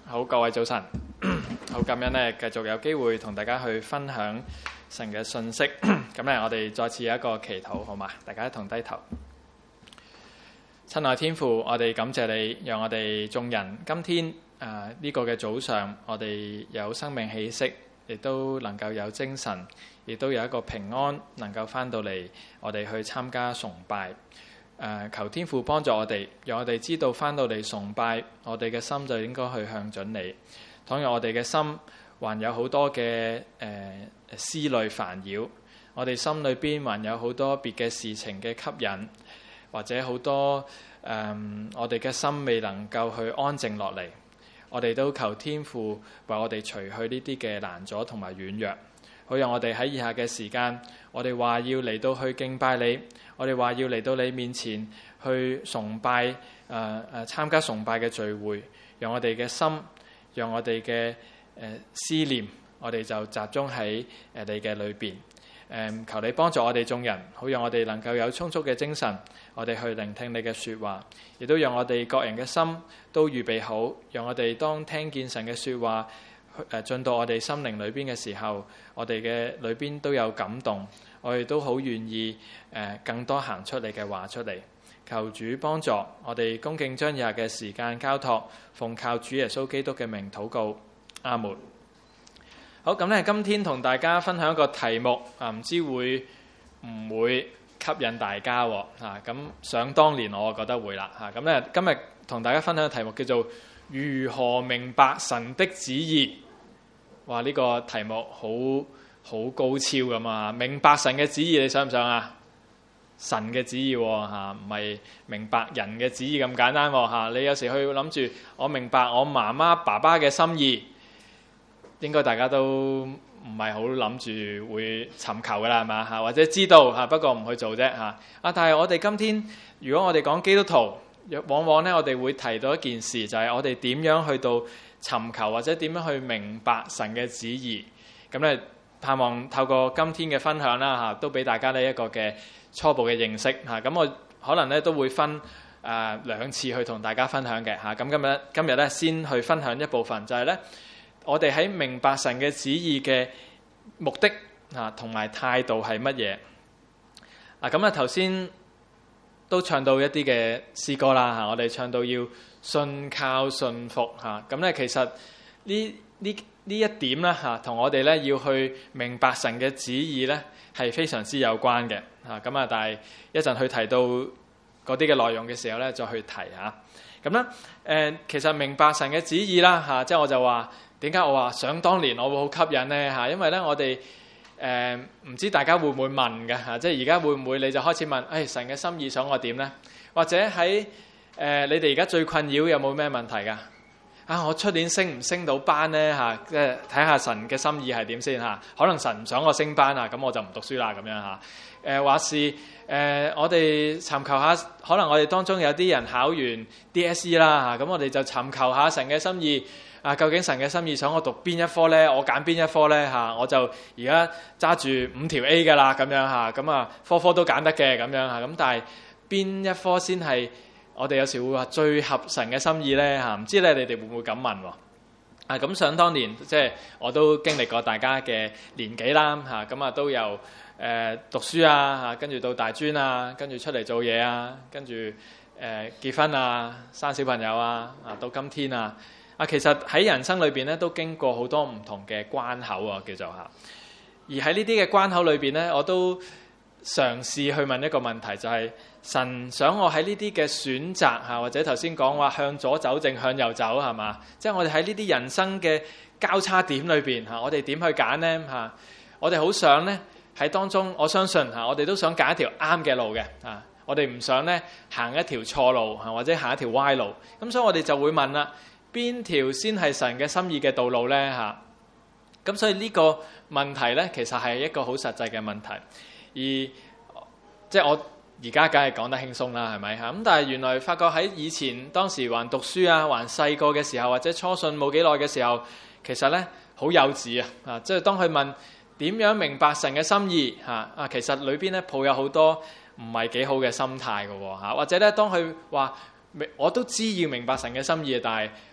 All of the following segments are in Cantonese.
好，各位早晨，好感恩咧，繼續有機會同大家去分享神嘅信息。咁咧，我哋再次有一個祈禱，好嘛？大家一同低頭。親愛天父，我哋感謝你，讓我哋眾人今天呢個嘅早上，我哋有生命氣息，亦都能夠有精神，亦都有一個平安，能夠翻到嚟我哋去參加崇拜。求天父幫助我哋，讓我哋知道翻到嚟崇拜，我哋嘅心就應該去向準你。倘若我哋嘅心還有好多嘅思慮煩擾，我哋心裏邊還有好多別嘅事情嘅吸引，或者好多我哋嘅心未能夠去安靜落嚟，我哋都求天父為我哋除去呢啲嘅攔阻同埋軟弱，好讓我哋喺以下嘅時間，我哋話要嚟到去敬拜你，我哋話要嚟到你面前去崇拜，參加崇拜嘅聚會，讓我哋嘅心，讓我哋嘅思念，我哋就集中喺你嘅裏邊。求你幫助我哋眾人，好讓我哋能夠有充足嘅精神，我哋去聆聽你嘅說話，亦都讓我哋各人嘅心都預備好，讓我哋當聽見神嘅說話進到我哋心靈裏邊嘅時候，我哋嘅裏邊都有感動，我哋都好願意更多行出你嘅話出嚟。求主幫助我哋，恭敬將以下嘅時間交託，奉靠主耶穌基督嘅名禱告，阿門。好，咁咧，今天同大家分享一個題目唔知會唔會吸引大家喎？咁想當年我覺得會啦。咁咧，今日同大家分享嘅題目叫做如何明白神的旨意。哇！呢個題目好高超㗎嘛！明白神嘅旨意，你想唔想啊？神嘅旨意喎，唔係明白人嘅旨意咁簡單喎。你有時去諗住我明白我媽媽爸爸嘅心意，應該大家都唔係好諗住會尋求㗎啦，係嘛？或者知道不過唔去做啫。但係我哋今天，如果我哋講基督徒，往往咧我哋會提到一件事，就係我哋點樣去到尋求或者點樣去明白神嘅旨意。咁咧，盼望透過今天嘅分享啦，都俾大家呢一個嘅初步嘅認識。咁我可能咧都會分兩次去同大家分享嘅。咁今日咧先去分享一部分，就係咧我哋喺明白神嘅旨意嘅目的同埋態度係乜嘢。咁啊頭先都唱到一啲嘅詩歌啦，我哋唱到要信靠信服。咁咧其實呢一點咧同我哋咧要去明白神嘅旨意咧係非常之有關嘅。但係一陣去提到嗰啲嘅內容嘅時候咧，再去提下。咁咧其實明白神嘅旨意啦，即係我就話點解我話想當年我會好吸引咧？因為咧我哋唔知大家會唔會問嘅，即係而家會唔會你就開始問，神嘅心意想我點咧？或者喺你哋而家最困擾有冇咩問題㗎？我出年升唔升到班咧？即係睇下神嘅心意係點先嚇。可能神唔想我升班咁我就唔讀書啦咁樣嚇。或是我哋尋求下，可能我哋當中有啲人考完 DSE 啦嚇，咁我哋就尋求下神嘅心意。究竟神嘅心意想我讀邊一科咧？我揀邊一科咧嚇？我就而家揸住5條 A 㗎啦咁樣嚇。咁科科都揀得嘅咁樣嚇。咁但係邊一科先係我哋有時會話最合神嘅心意咧嚇？唔知咧你哋會唔會咁問喎？咁想當年即係我都經歷過大家嘅年紀啦嚇。咁都由讀書嚇，跟住到大專跟住出嚟做嘢跟住結婚生小朋友到今天其實喺人生裏邊咧都經過好多唔同嘅關口叫做嚇。而喺呢啲嘅關口裏邊咧，我都嘗試去問一個問題，就係神想我喺呢啲嘅選擇或者頭先講話向左走定向右走係嘛？即係我哋喺呢啲人生嘅交叉點裏邊我哋點去揀呢？我哋好想呢喺當中，我相信我哋都想揀一條啱嘅路嘅我哋唔想呢行一條錯路或者行一條歪路。咁所以我哋就會問啦，邊條先係神嘅心意嘅道路呢？咁所以呢個問題呢，其實係一個好實際嘅問題。而即係我而家梗係講得輕鬆啦，係咪？咁但係原來發覺喺以前當時還讀書還細個嘅時候，或者初信冇幾耐嘅時候，其實呢好幼稚即係當佢問點樣明白神嘅心意其實裏邊呢抱有好多唔係幾好嘅心態嘅或者呢當佢話我都知要明白神嘅心意，但係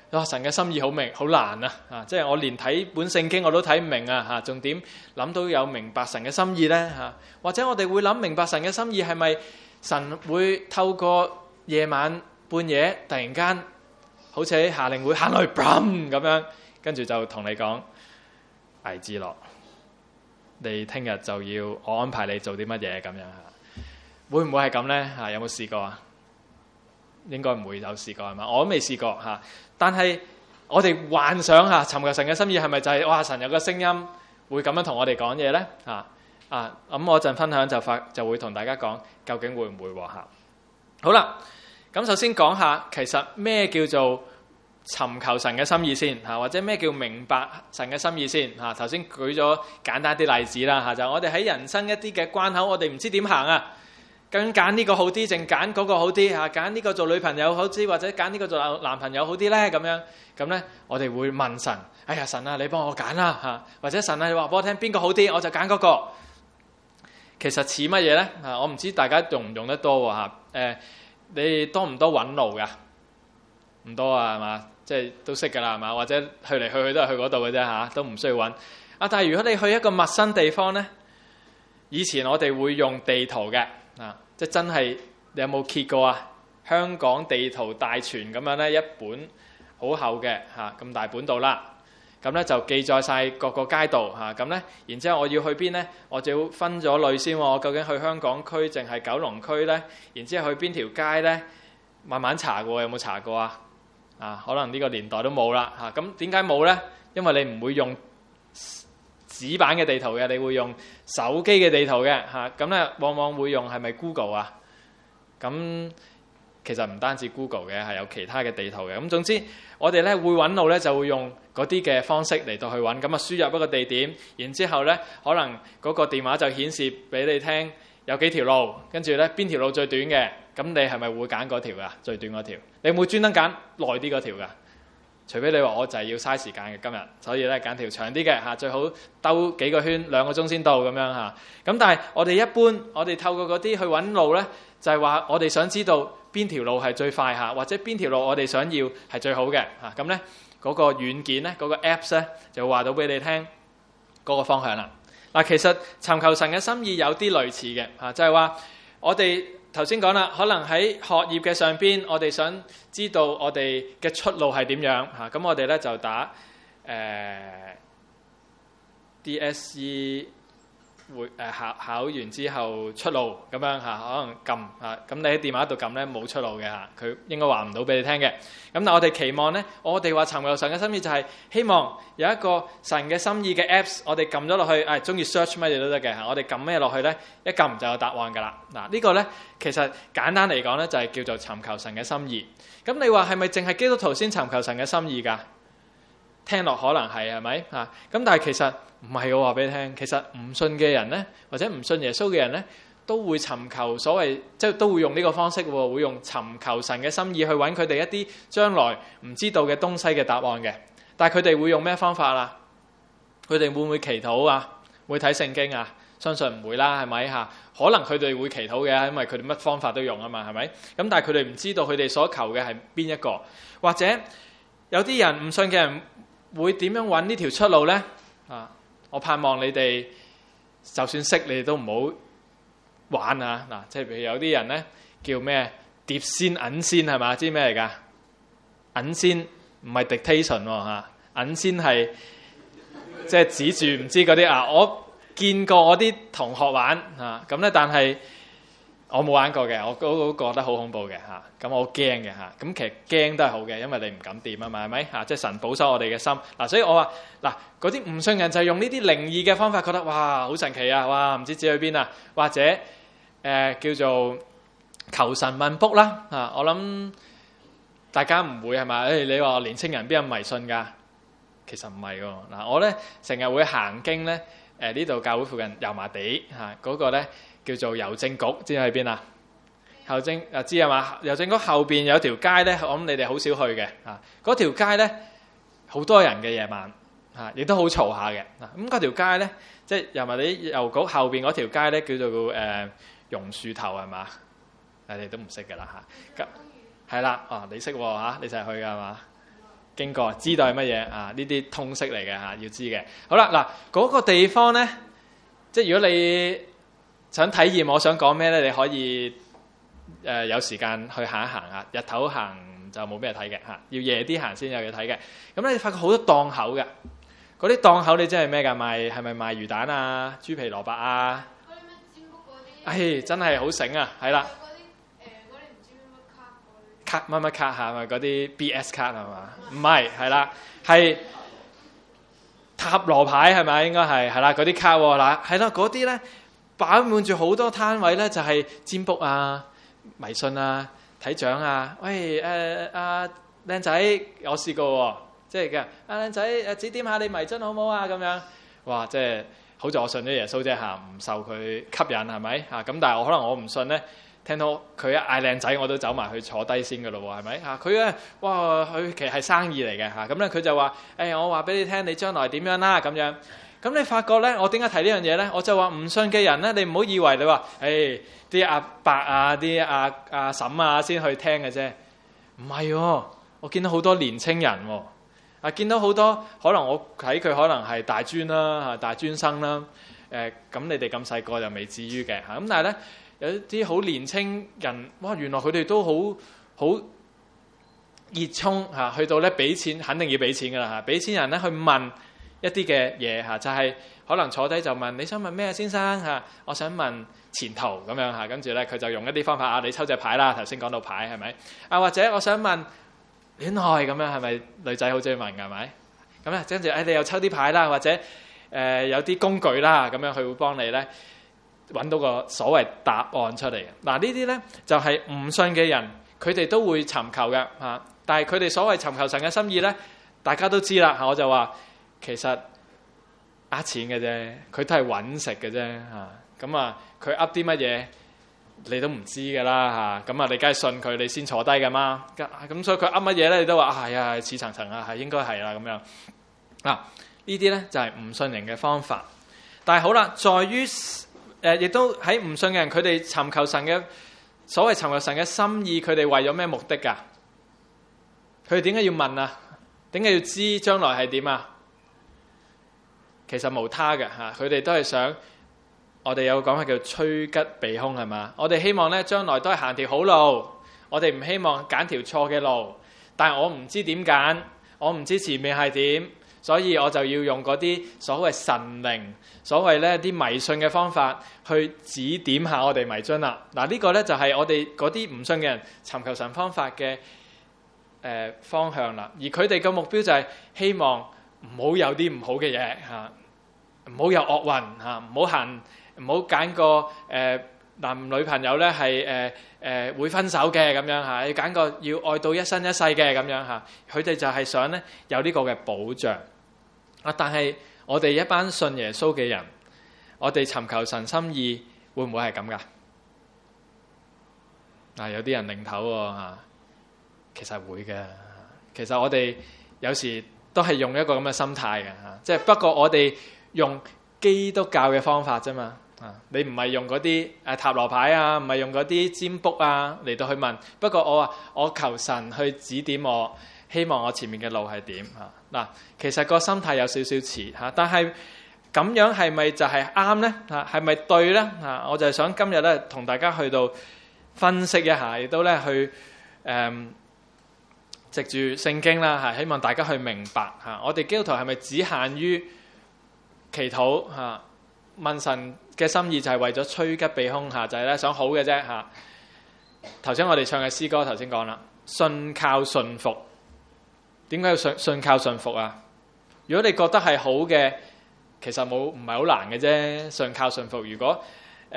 哇！神嘅心意好明好難啊！即係我連睇本聖經我都睇唔明啊！仲點諗到有明白神嘅心意呢？或者我哋會諗明白神嘅心意係咪神會透過夜晚半夜突然間好似喺夏令會行去 boom 咁樣，跟住就同你講魏之樂，你聽日就要我安排你做啲乜嘢咁樣嚇？會唔會係咁呢？有冇試過啊？應該唔會有試過係嘛？我都未試過嚇。但係我哋幻想下尋求神嘅心意係咪就係哇神有個聲音會咁樣同我哋講嘢呢？咁我陣分享就會同大家講究竟會唔會喎嚇？好啦，咁首先講下其實咩叫做尋求神嘅心意先嚇，或者咩叫明白神嘅心意先嚇。頭先舉咗簡單啲例子啦嚇，就我哋喺人生一啲嘅關口，我哋唔知點行啊。究竟揀呢個好啲，定揀嗰個好啲嚇？揀呢個做女朋友好啲，或者揀呢個做男朋友好啲呢？咁呢，我哋會問神：哎呀，神啊，你幫我揀啦嚇！或者神啊，你話俾我聽邊個好啲，我就揀嗰個。其實似乜嘢呢？我唔知大家用唔用得多喎。你多唔多揾路㗎？唔多啊，係嘛？即係都識㗎啦，係嘛？或者去嚟去去都係去嗰度嘅啫嚇，都唔需要揾。但係如果你去一個陌生地方呢，以前我哋會用地圖嘅。即係真係，你有冇揭過啊？香港地圖大全咁樣呢，一本好厚嘅咁大本度啦。咁呢就記載晒各個街道咁呢，然之後我要去邊呢？我就要分咗類先喎。我究竟去香港區定係九龍區呢？然之後去邊條街呢？慢慢查過，有冇查過啊？可能呢個年代都冇啦咁點解冇呢？因為你唔會用紙版嘅地圖嘅，你會用手機嘅地圖嘅咁咧往往會用係咪 Google 啊？咁其實唔單止 Google 嘅，係有其他嘅地圖嘅。咁總之我哋咧會揾路咧，就會用嗰啲嘅方式嚟到去揾。咁啊輸入一個地點，然之後咧可能嗰個電話就顯示俾你聽有幾條路，跟住咧邊條路最短嘅，咁你係咪會揀嗰條㗎？最短嗰條？你會專登揀耐啲嗰條㗎？除非你話我就係要嘥時間嘅今日，所以咧揀條長啲嘅最好兜幾個圈2個鐘先到咁樣咁但係我哋一般，我哋透過嗰啲去揾路咧，就係話我哋想知道邊條路係最快或者邊條路我哋想要係最好嘅咁咧嗰個軟件咧，嗰個 Apps 咧就會話到俾你聽嗰個方向啦。嗱，其實尋求神嘅心意有啲類似嘅就係話我哋頭先講啦，可能喺學業嘅上邊，我哋想知道我哋嘅出路係點樣咁我哋咧就打DSE 會考完之後出路咁樣可能撳咁你喺電話度撳咧冇出路嘅佢應該話唔到俾你聽嘅。咁但我哋期望咧，我哋話尋求神嘅心意就係希望有一個神嘅心意嘅 Apps， 我哋撳咗落去，中意 search 乜嘢都得嘅我哋撳咩落去咧，一撳就有答案㗎啦。呢個咧其實簡單嚟講咧就係叫做尋求神嘅心意。咁你話係咪淨係基督徒先尋求神嘅心意㗎？聽落可能係咪咁但係其實唔係，我話俾你聽，其實唔信嘅人呢，或者唔信耶穌嘅人呢，都會尋求所謂，即係都會用呢個方式喎，會用尋求神嘅心意去揾佢哋一啲將來唔知道嘅東西嘅答案嘅。但係佢哋會用咩方法啦？佢哋會唔會祈禱啊？會睇聖經啊？相信唔會啦，係咪可能佢哋會祈禱嘅，因為佢哋乜方法都用啊嘛，係咪？咁但係佢哋唔知道佢哋所求嘅係邊一個，或者有啲人唔信嘅人會點樣揾呢條出路呢？我盼望你哋就算識，你哋都唔好玩即係譬如有啲人呢，叫咩碟仙銀仙係嘛？知咩嚟㗎？銀仙唔係 dictation 銀仙係即係指住唔知嗰啲我見過我啲同學玩咁咧，但係我冇玩過嘅，我都覺得好恐怖嘅咁我好驚嘅咁其實驚都係好嘅，因為你唔敢掂啊嘛，係咪即係神保守我哋嘅心所以我話嗰啲唔信人就係用呢啲靈異嘅方法，覺得哇好神奇啊，哇唔知指去邊啊，或者叫做求神問卜啦我諗大家唔會係咪？你話年青人邊有迷信㗎？其實唔係喎我咧成日會行經咧呢度教會附近油麻地嗰個咧叫做郵政局，知喺邊啊？郵政知係嘛？郵政局後邊有條街咧，我諗你哋好少去嘅嗰條街咧好多人嘅夜晚亦都好嘈下嘅咁嗰條街咧，即係油麻地郵局後邊嗰條街咧，叫做榕樹頭係嘛？你哋都唔識㗎啦係啦你識喎你成日去㗎係嘛？ 經過，知道係乜嘢啊？呢啲通識嚟嘅嚇，要知嘅。好啦，嗱嗰個地方咧，即係如果你想體驗我想講咩咧，你可以有時間去行一行啊。日頭行就冇咩睇嘅嚇，要夜啲行先有嘢睇嘅。咁咧你發覺好多檔口嘅，嗰啲檔口你知係咩㗎？係咪賣魚蛋啊、豬皮蘿蔔啊？嗰啲咩占卜嗰啲？真係好醒啊，係啦。卡乜乜卡係咪嗰啲 BS 卡係嘛？唔係，係啦，係塔羅牌係咪？應該係啦，嗰啲卡喎嗱，係啦，嗰啲咧擺滿住好多攤位咧，就係占卜啊、迷信啊、睇掌啊。喂靚仔，我試過喎，即係嘅靚仔指點下你迷津好唔好啊？咁樣哇，即係好在我信咗耶穌啫嚇，唔受佢吸引係咪嚇？咁但係可能我唔信咧。聽到佢一嗌靚仔，我都走埋去坐低先㗎咯喎，係咪啊？佢咧，哇！佢其實係生意嚟嘅嚇，咁咧佢就話：我話俾你聽，你將來點樣啦咁樣。咁你發覺咧，我點解提呢樣嘢咧？我就話唔信嘅人咧，你唔好以為你話，啲阿伯啊、啲阿嬸啊先去聽嘅啫。唔係喎，我見到好多年青人喎，見到好多可能我睇佢可能係大專啦、大專生啦。咁你哋咁細個就未至於嘅嚇，咁但係咧。有啲好年青人，哇！原來佢哋都好熱衷嚇，去到咧俾錢，肯定要俾錢噶啦嚇，俾錢人咧去問一啲嘅嘢嚇，就係可能坐低就問你想問咩先生嚇？我想問前途咁樣嚇，跟住咧佢就用一啲方法啊，你抽隻牌啦，頭先講到牌係咪？或者我想問戀愛咁樣係咪女仔好中意問㗎係咪？咁咧跟住你又抽啲牌啦，或者有啲工具啦，咁樣佢會幫你咧。揾到個所謂答案出嚟嘅。嗱，呢啲呢就係唔信嘅人，佢哋都會尋求嘅嚇。但係佢哋所謂尋求神嘅心意呢，大家都知啦。我就話其實呃錢嘅啫，佢都係揾食嘅啫嚇。咁啊，佢噏啲乜嘢你都唔知㗎啦嚇。咁啊，你梗係信佢，你先坐低㗎嘛。咁所以佢噏乜嘢呢，你都話係啊，似層層啊，係應該係啦咁樣。嗱，呢啲呢就係唔信人嘅方法。但係好啦，在於亦都喺唔信嘅人，佢哋尋求神嘅所謂尋求神嘅心意，佢哋為咗咩目的㗎？佢哋點解要問啊？點解要知將來係點啊？其實無他嘅嚇，佢哋都係想我哋有個講法叫趨吉避凶係嘛？我哋希望咧將來都係行條好路，我哋唔希望揀條錯嘅路。但係我唔知點揀，我唔知前面係點。所以我就要用嗰啲所謂神靈、所謂咧啲迷信嘅方法去指點下我哋迷津啦。嗱，呢個咧就係我哋嗰啲唔信嘅人尋求神方法嘅方向啦。而佢哋嘅目標就係希望唔好有啲唔好嘅嘢嚇，唔好有惡運嚇，唔好揀個男女朋友咧係會分手嘅咁樣嚇，要揀個要愛到一生一世嘅咁樣嚇。佢哋就係想咧有呢個嘅保障。但係我哋一班信耶穌嘅人，我哋尋求神心意，會唔會係咁噶？有啲人擰頭喎，其實會嘅。其實我哋有時都係用一個咁嘅心態嘅，即係不過我哋用基督教嘅方法啫嘛。你唔係用嗰啲塔羅牌啊，唔係用嗰啲占卜啊嚟到去問。不過我話我求神去指點我。希望我前面嘅路係點嚇？嗱，其實個心態有少少似嚇，但係咁樣係咪就係啱呢？嚇，係咪對呢？嚇，我就係想今日咧同大家去到分析一下，亦都咧去藉住聖經啦嚇，希望大家去明白嚇，我哋基督徒係咪只限於祈禱嚇？問神嘅心意就係為咗趨吉避凶嚇，就係咧想好嘅啫嚇。頭先我哋唱嘅詩歌頭先講啦，信靠信服。點解要信靠信服啊？如果你覺得係好嘅，其實唔係好難嘅啫。信靠信服，如果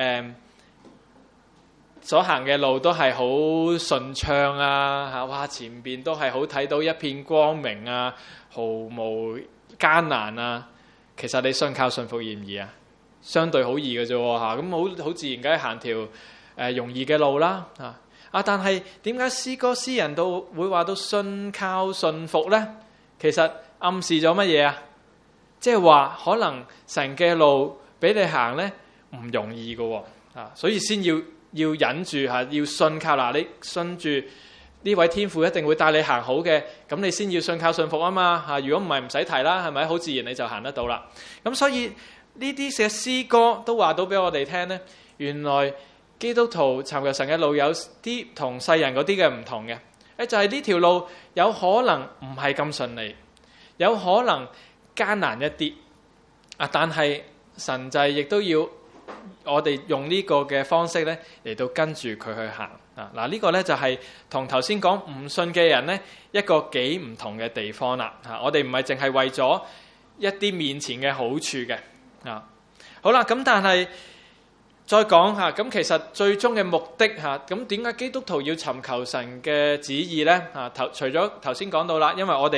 所行嘅路都係好順暢啊嚇，哇前邊都係好睇到一片光明啊，毫無艱難啊，其實你信靠信服易唔易啊？相對好易嘅啫嚇，咁好自然梗係行條容易嘅路啦嚇。但係點解詩歌詩人都會話到信靠信服呢？其實暗示咗乜嘢啊？即係話可能神嘅路俾你行呢唔容易㗎喎，所以先要忍住嚇，要信靠嗱。你信住呢位天父一定會帶你行好嘅，咁你先要信靠信服啊嘛嚇。如果唔係唔使提啦，係咪？好自然你就行得到啦。咁所以呢啲嘅詩歌都話到俾我哋聽呢，原來基督徒尋求神嘅路有啲同世人嗰啲嘅唔同嘅。就係呢條路有可能唔係咁順利，有可能艱難一啲但係神就亦都要我哋用呢個嘅方式咧嚟到跟住佢去行嗱，呢個咧就係同頭先講唔信嘅人咧一個幾唔同嘅地方啦我哋唔係淨係為咗一啲面前嘅好處嘅好啦，咁但係再講咁其實最終嘅目的咁點解基督徒要尋求神嘅旨意呢？除咗頭先講到啦，因為我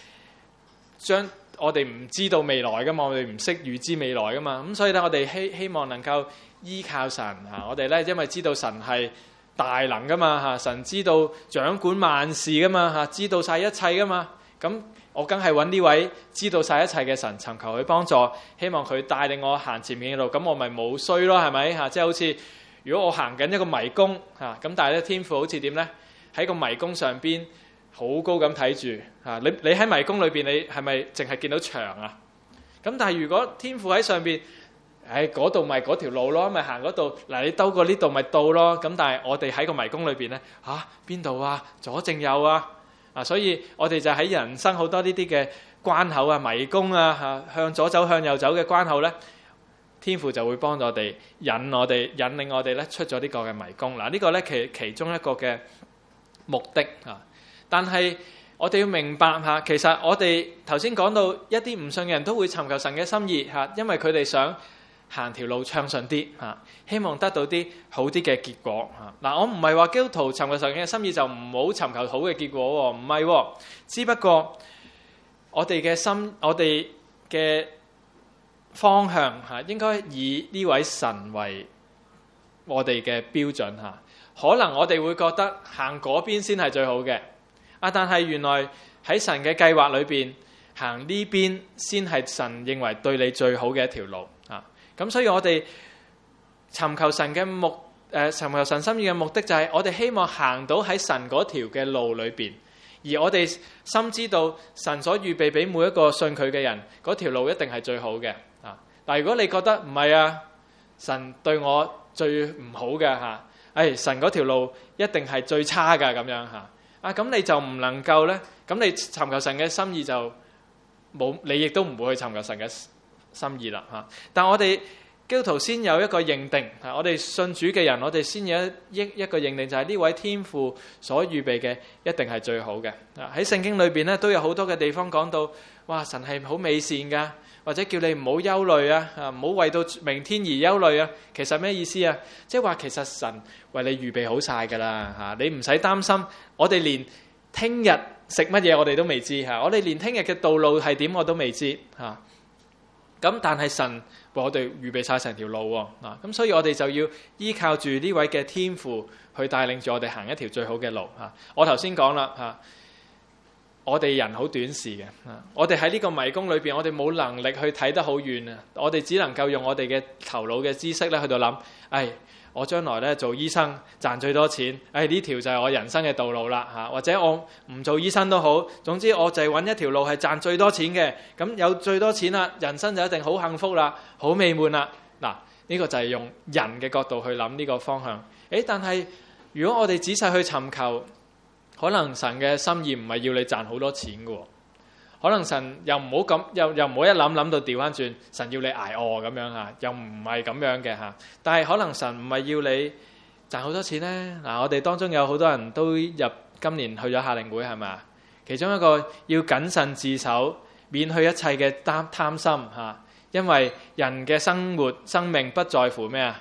哋唔知道未來噶嘛，我哋唔識預知未來噶嘛，咁所以咧我哋希望能夠依靠神我哋咧因為知道神係大能噶嘛神知道掌管萬事噶嘛知道晒一切噶嘛，咁我梗係揾呢位知道晒一切嘅神尋求佢幫助，希望佢帶領我行前面嘅路，咁我咪冇衰咯，係咪即係好似如果我行緊一個迷宮咁但係咧天父好似點呢？喺個迷宮上邊好高咁睇住你喺迷宮裏邊你係咪淨係見到牆啊？咁但係如果天父喺上邊嗰度咪嗰條路咯，咪行嗰度嗱，你兜過呢度咪到咯。咁但係我哋喺個迷宮裏邊咧邊度左正右所以我哋就喺人生好多呢啲嘅關口迷宮向左走向右走嘅關口咧，天父就會幫我哋引領我哋咧出咗呢個嘅迷宮嗱，呢個咧其中一個嘅目的但係我哋要明白其實我哋頭先講到一啲唔信嘅人都會尋求神嘅心意因為佢哋想行條路暢順啲希望得到啲好啲嘅結果我唔係話基督徒尋求神嘅心意就唔好尋求好嘅結果唔係只不過我哋嘅心，我哋嘅方向應該以呢位神為我哋嘅標準可能我哋會覺得行嗰邊先係最好嘅但係原來喺神嘅計劃裏邊行呢邊先係神認為對你最好嘅一條路咁所以我哋尋求神尋求神心意嘅目的就係我哋希望行到喺神嗰條嘅路裏邊，而我哋深知道神所預備俾每一個信佢嘅人嗰條路一定係最好嘅但如果你覺得唔係神對我最唔好嘅神嗰條路一定係最差㗎咁樣咁你就唔能夠咧，咁你尋求神嘅心意就冇，你亦都唔會去尋求神嘅心意啦但我哋基督徒先有一個認定我哋信主嘅人，我哋先有一個認定，就係呢位天父所預備嘅一定係最好嘅喺聖經裏邊咧都有好多嘅地方講到，哇神係好美善噶，或者叫你唔好憂慮唔好為到明天而憂慮其實咩意思即係話其實神為你預備好晒噶啦你唔使擔心，我哋連聽日食乜嘢我哋都未知我哋連聽日嘅道路係點我都未知咁但係神為我哋預備晒成條路咁所以我哋就要依靠住呢位嘅天父去帶領住我哋行一條最好嘅路我頭先講啦我哋人好短視嘅我哋喺呢個迷宮裏邊，我哋冇能力去睇得好遠我哋只能夠用我哋嘅頭腦嘅知識咧去到諗我將來咧做醫生賺最多錢呢條就係我人生嘅道路啦或者我唔做醫生都好，總之我就係揾一條路係賺最多錢嘅，咁有最多錢啦，人生就一定好幸福啦，好美滿啦呢個就係用人嘅角度去諗呢個方向但係如果我哋仔細去尋求，可能神嘅心意唔係要你賺好多錢嘅可能神又唔好咁，又唔好一諗到調翻轉，神要你挨餓咁樣又唔係咁樣嘅但係可能神唔係要你賺好多錢呢我哋當中有好多人都今年去咗夏令會係咪？其中一個要謹慎自守，免去一切嘅貪心因為人嘅生命不在乎咩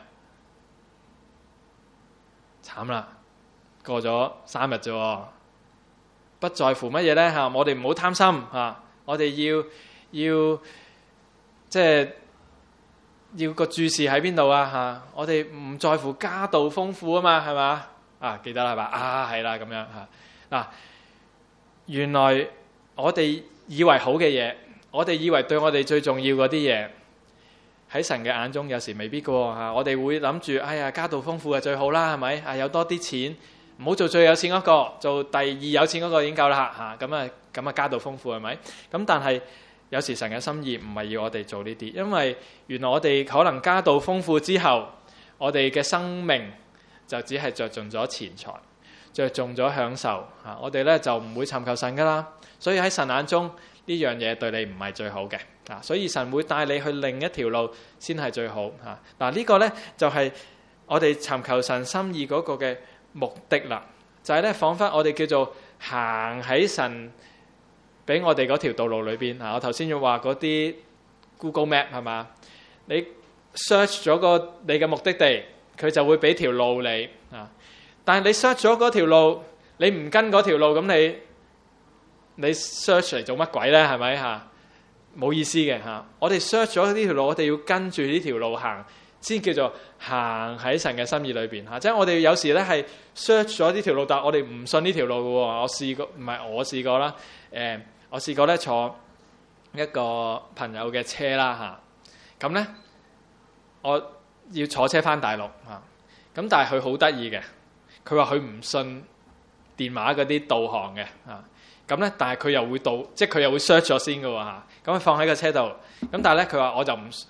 慘啦，過咗3日啫不在乎乜嘢呢我哋唔好貪心我哋要即係要個注視喺邊度我哋唔在乎家道豐富啊嘛，係嘛記得啦係嘛係啦咁樣原來我哋以為好嘅嘢，我哋以為對我哋最重要嗰啲嘢，喺神嘅眼中有時未必㗎我哋會諗住家道豐富係最好啦，係咪有多啲錢唔好做最有錢嗰個，做第二有錢嗰個已經夠啦嚇。咁啊家道豐富係咪？咁但係有時神嘅心意唔係要我哋做呢啲，因為原來我哋可能家道豐富之後，我哋嘅生命就只係着重咗錢財，着重咗享受嚇。我哋咧就唔會尋求神噶啦。所以喺神眼中呢樣嘢對你唔係最好嘅啊。所以神會帶你去另一條路先係最好嚇。嗱，呢個咧就係我哋尋求神心意嗰個嘅目的啦。就係咧，彷彿我哋叫做行喺神俾我哋嗰條道路裏邊啊！我頭先要話嗰啲 Google Map 係嘛？你 search 咗你嘅目的地，佢就會俾條路你啊。但係你 search 咗嗰條路，你唔跟嗰條路，咁你 search 嚟做乜鬼咧？係咪嚇？冇意思嘅嚇。我哋 search 咗呢條路，我哋要跟住呢條路行，先叫做行喺神嘅心意裏邊嚇。即係我哋有時咧係 search 咗呢條路，但係我哋唔信呢條路嘅喎。我試過啦，我試過咧坐一個朋友嘅車啦嚇，咁咧我要坐車翻大陸嚇，咁但係佢好得意嘅，佢話佢唔信電話嗰啲導航嘅嚇，咁咧但係佢又會即係佢又會 search 咗先嘅喎嚇，咁佢放喺個車度，咁但係咧佢話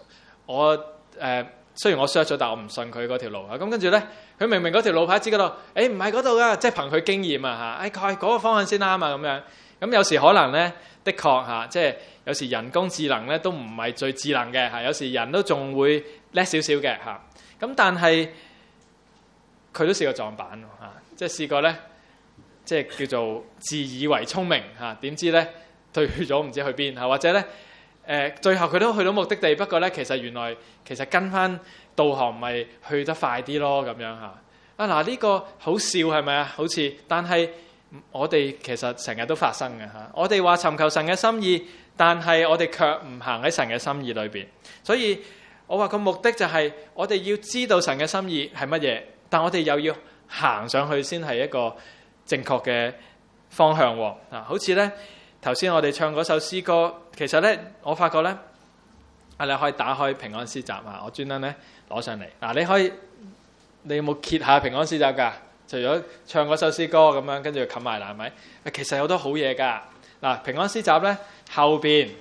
雖然我 search 咗，但係我唔信佢嗰條路啊，咁跟住咧佢明明嗰條路牌指嗰度，唔係嗰度噶，即係憑佢經驗啊嚇，佢係嗰個方向先啱啊咁樣。咁有時可能咧，的確嚇，即係有時人工智能咧都唔係最智能嘅嚇，有時人都仲會叻少少嘅嚇。咁但係佢都試過撞板嚇，即係試過咧，即係叫做自以為聰明嚇，點知咧退咗唔知去邊嚇，或者咧最後佢都去到目的地，不過咧其實跟翻導航咪去得快啲咯咁樣嚇。啊嗱，呢個好笑係咪啊？好似，但係我哋其實成日都發生嘅嚇。我哋話尋求神嘅心意，但係我哋卻唔行喺神嘅心意裏邊。所以我話個目的就係我哋要知道神嘅心意係乜嘢，但我哋又要行上去先係一個正確嘅方向喎。啊，好似咧頭先我哋唱嗰首詩歌，其實咧我發覺咧，你可以打開平安詩集啊，我專登咧攞上嚟嗱，你有冇揭下平安詩集㗎？除咗唱嗰首詩歌咁樣，跟住冚埋啦，係咪？其實有好多好嘢㗎。嗱，平安詩集咧後邊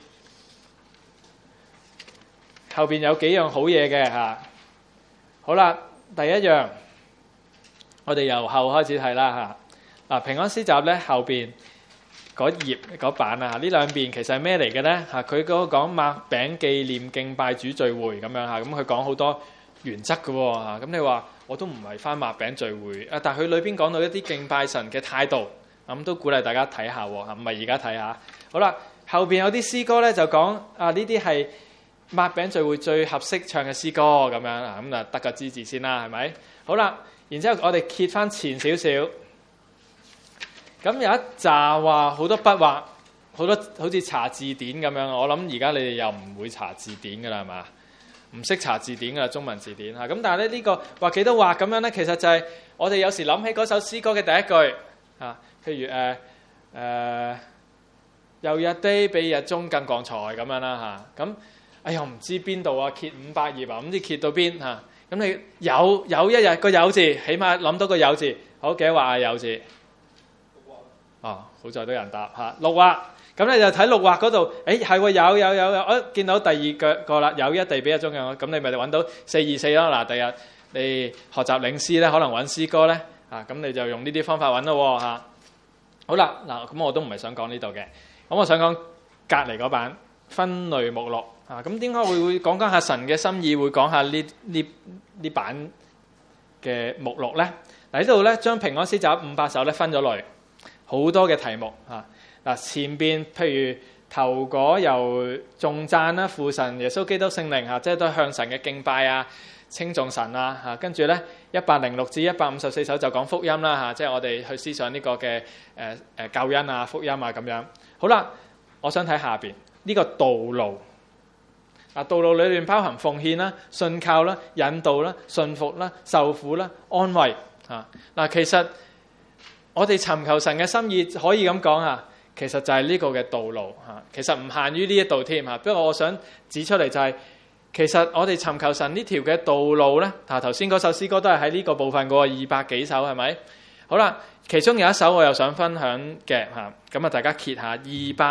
有幾樣好嘢嘅嚇。好啦，第一樣，我哋由後開始睇啦嚇。嗱，平安詩集咧後邊嗰頁嗰版啊，呢兩邊其實係咩嚟嘅咧嚇？佢嗰個講擘餅紀念敬拜主聚會咁樣嚇，咁佢講好多原則嘅喎嚇。咁你話我都唔係返擘餅聚會啊，但係佢裏邊講到一啲敬拜神嘅態度，咁都鼓勵大家睇下喎嚇，唔係而家睇下。好啦，後邊有啲詩歌咧就講啊，呢啲係擘餅聚會最合適唱嘅詩歌咁樣啊，咁啊得個知字先啦，係咪？好啦，然之後我哋揭返前少少，咁有一紮話好多筆畫，好多好似查字典咁樣。我諗而家你哋又唔會查字典㗎啦，係嘛？唔識查字典㗎啦，中文字典嚇。咁但係咧呢個畫幾多畫咁樣咧，其實就係我哋有時諗起嗰首詩歌嘅第一句嚇，譬如又日的比日中更光彩咁樣啦嚇。咁哎呀唔知邊度啊，揭500頁啊，唔知揭到邊嚇。咁你有一日個有字，起碼諗到個有字，好幾多畫啊有字？哦，好在都有人答嚇，6畫。咁你就睇6畫嗰度，係喎有，我見到第二個啦，有一地比一中嘅，咁你咪揾到424咯。嗱，第日你學習領詩咧，可能揾詩歌咧，咁你就用呢啲方法揾咯嚇。好啦，嗱，咁我都唔係想講呢度嘅，咁我想講隔離嗰版分類目錄嚇。咁點解會講下神嘅心意，會講下呢版嘅目錄咧？嗱，呢度咧將平安詩集500首咧分咗類，好多嘅題目嚇。嗱，前邊譬如頭嗰由頌讚啦，父神、耶穌基督、聖靈嚇，即係都向神嘅敬拜啊、稱頌神啊嚇。跟住咧106至154首就講福音啦嚇，即係我哋去思想呢個嘅救恩啊、福音啊咁樣。好啦，我想睇下邊呢個道路。道路裏面包含奉獻啦、信靠啦、引導啦、順服啦、受苦啦、安慰嚇。嗱，其實我哋尋求神嘅心意，可以咁講嚇。其實就係呢個嘅道路嚇，其實唔限於呢一度添嚇。不過我想指出嚟就係，其實我哋尋求神呢條嘅道路咧，頭先嗰首詩歌都係喺呢個部分嘅喎，200幾首係咪？ 好啦，其中有一首我又想分享嘅嚇，咁啊大家揭下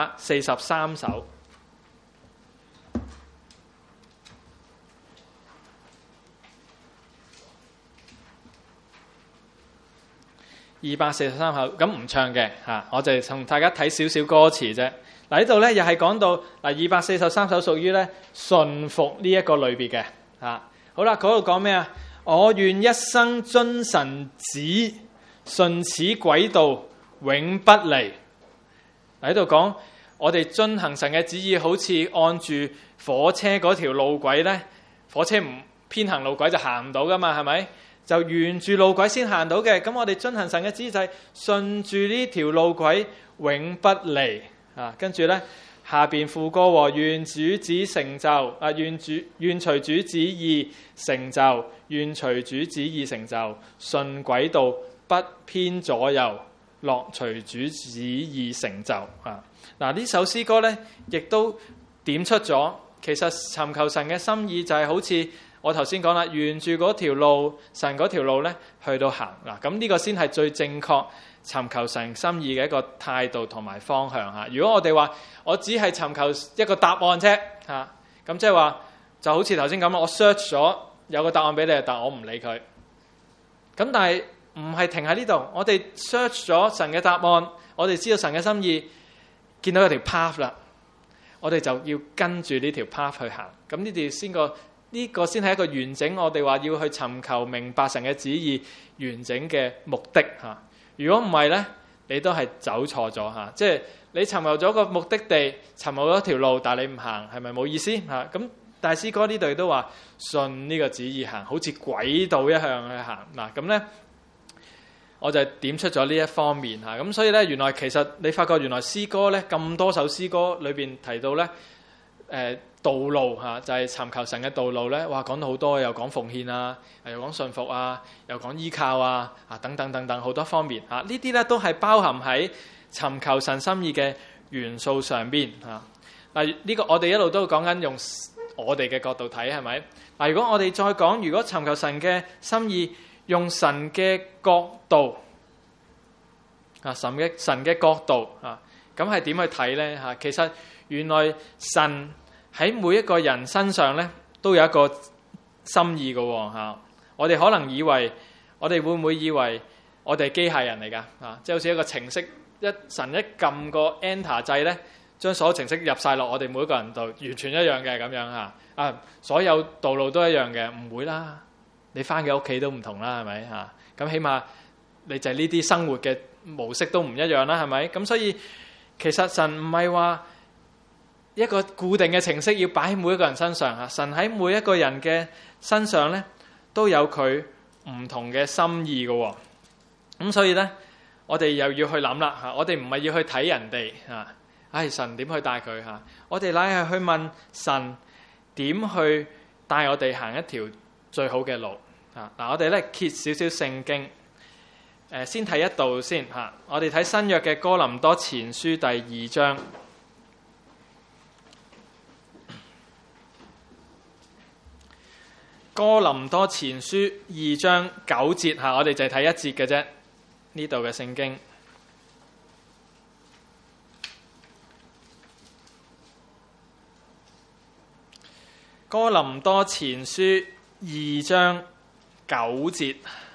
243首。243首，咁唔唱嘅嚇，我就同大家睇少少歌詞啫。嗱，呢度咧又係講到嗱243首屬於咧順服呢一個類別嘅嚇。好啦，嗰度講咩啊？我願一生遵神旨，順此軌道永不離。喺度講我哋遵行神嘅旨意，好似按住火車嗰條路軌咧，火車唔偏行路軌就行唔到噶嘛，係咪？就沿住路軌先行到嘅。咁我哋遵行神嘅旨意就係順住呢條路軌永不離啊。跟住咧下邊副歌和願主旨成就啊，願隨主旨意成就，願隨主旨意成就，順軌道不偏左右，樂隨主旨意成就啊。嗱，呢首詩歌咧亦都點出咗，其實尋求神嘅心意就係好似我頭先講啦，沿住嗰條路，神嗰條路咧去到行嗱，咁呢個先係最正確尋求神心意嘅一個態度同埋方向嚇。如果我哋話我只係尋求一個答案啫嚇，咁即係話就好似頭先咁啦，我 search 咗有個答案俾你，但我唔理佢。咁但係唔係停喺呢度，我哋 search 咗神嘅答案，我哋知道神嘅心意，見到有條 path 啦，我哋就要跟住呢條 path 去行。咁呢個先係一個完整，我哋話要去尋求明白神嘅旨意完整嘅目的嚇。如果唔係呢，你都係走錯咗嚇。即係你尋求咗個目的地，尋求咗條路，但係你唔行，係咪冇意思嚇？咁大詩歌呢度都話順呢個旨意行，好似軌道一向去行嗱。咁呢，我就點出咗呢一方面嚇。咁所以呢，原來其實你發覺原來詩歌呢，咁多首詩歌裏邊提到呢。道路嚇就係尋求神嘅道路咧，哇講到好多，又講奉獻啊，又講信服啊，又講依靠啊，等等等等好多方面嚇，呢啲咧都係包含喺尋求神心意嘅元素上邊嚇。嗱，呢個我哋一路都講緊用我哋嘅角度睇係咪？嗱，如果我哋再講，如果尋求神嘅心意用神嘅角度啊，神嘅角度啊，咁係點去睇咧嚇？其實原來神喺每一個人身上咧，都有一個心意嘅嚇。我哋可能以為，我哋會唔會以為我哋係機械人嚟㗎？啊，即係好似一個程式，神一撳個 Enter 掣咧，將所有程式入晒落我哋每一個人度，完全一樣嘅咁樣嚇。啊，所有道路都一樣嘅，唔會啦。你返嘅屋企都唔同啦，係咪嚇？咁起碼你就係呢啲生活嘅模式都唔一樣啦，係咪？咁所以其實神唔係話一個固定嘅程式要擺喺每一個人身上嚇，神喺每一個人嘅身上咧都有佢唔同嘅心意嘅。咁所以咧，我哋又要去諗啦嚇，我哋唔係要去睇人哋嚇，神點去帶佢嚇，我哋乃係去問神點去帶我哋行一條最好嘅路嚇。嗱，我哋咧揭少少聖經，先睇一度先嚇，我哋睇新約嘅哥林多前書第2章。哥林多前書2章9節嚇，我哋就係睇一節嘅啫。呢度嘅聖經，哥林多前書2章9節，